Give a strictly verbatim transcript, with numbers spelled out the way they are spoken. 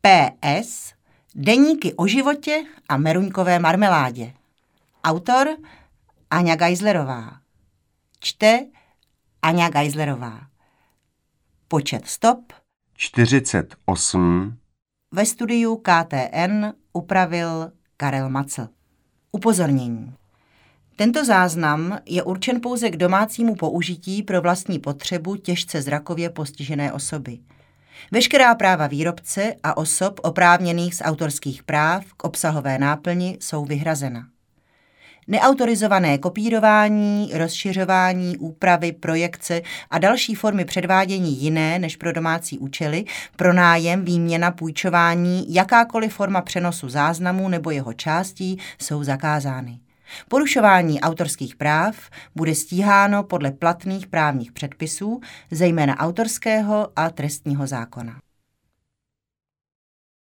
P S. Deníky o životě a meruňkové marmeládě. Autor Aňa Geislerová. Čte Aňa Geislerová. Počet stop čtyřicet osm. Ve studiu K T N upravil Karel Macl. Upozornění. Tento záznam je určen pouze k domácímu použití pro vlastní potřebu těžce zrakově postižené osoby. Veškerá práva výrobce a osob oprávněných z autorských práv k obsahové náplni jsou vyhrazena. Neautorizované kopírování, rozšiřování, úpravy, projekce a další formy předvádění jiné než pro domácí účely, pronájem, výměna, půjčování, jakákoliv forma přenosu záznamu nebo jeho částí jsou zakázány. Porušování autorských práv bude stíháno podle platných právních předpisů, zejména autorského a trestního zákona.